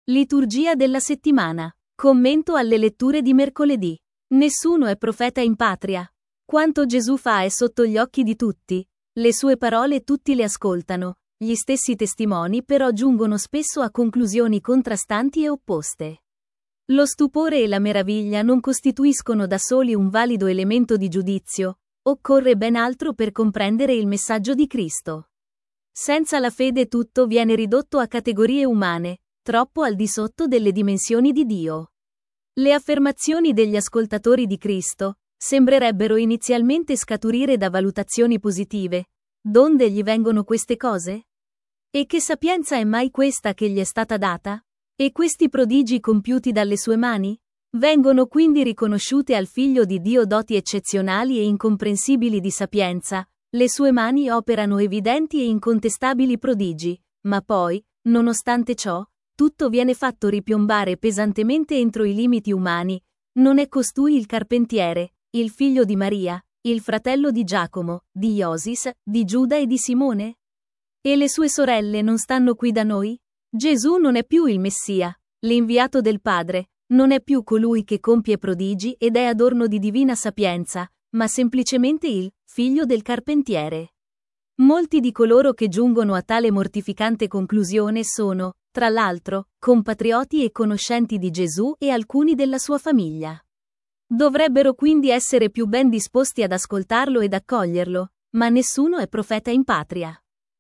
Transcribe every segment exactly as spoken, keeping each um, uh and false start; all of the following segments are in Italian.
Liturgia della settimana. Commento alle letture di mercoledì. Nessuno è profeta in patria. Quanto Gesù fa è sotto gli occhi di tutti. Le sue parole tutti le ascoltano. Gli stessi testimoni però giungono spesso a conclusioni contrastanti e opposte. Lo stupore e la meraviglia non costituiscono da soli un valido elemento di giudizio. Occorre ben altro per comprendere il messaggio di Cristo. Senza la fede tutto viene ridotto a categorie umane, troppo al di sotto delle dimensioni di Dio. Le affermazioni degli ascoltatori di Cristo sembrerebbero inizialmente scaturire da valutazioni positive. Donde gli vengono queste cose? E che sapienza è mai questa che gli è stata data? E questi prodigi compiuti dalle sue mani? Vengono quindi riconosciute al Figlio di Dio doti eccezionali e incomprensibili di sapienza. Le sue mani operano evidenti e incontestabili prodigi, ma poi, nonostante ciò, tutto viene fatto ripiombare pesantemente entro i limiti umani. Non è costui il carpentiere, il figlio di Maria, il fratello di Giacomo, di Iosis, di Giuda e di Simone? E le sue sorelle non stanno qui da noi? Gesù non è più il Messia, l'inviato del Padre, non è più colui che compie prodigi ed è adorno di divina sapienza, ma semplicemente il figlio del carpentiere. Molti di coloro che giungono a tale mortificante conclusione sono, tra l'altro, compatrioti e conoscenti di Gesù e alcuni della sua famiglia. Dovrebbero quindi essere più ben disposti ad ascoltarlo ed accoglierlo, ma nessuno è profeta in patria.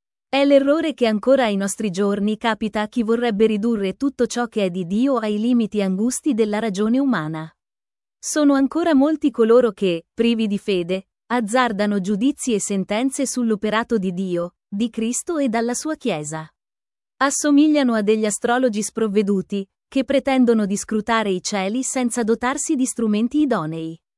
È l'errore che ancora ai nostri giorni capita a chi vorrebbe ridurre tutto ciò che è di Dio ai limiti angusti della ragione umana. Sono ancora molti coloro che, privi di fede, azzardano giudizi e sentenze sull'operato di Dio, di Cristo e dalla sua Chiesa. Assomigliano a degli astrologi sprovveduti, che pretendono di scrutare i cieli senza dotarsi di strumenti idonei.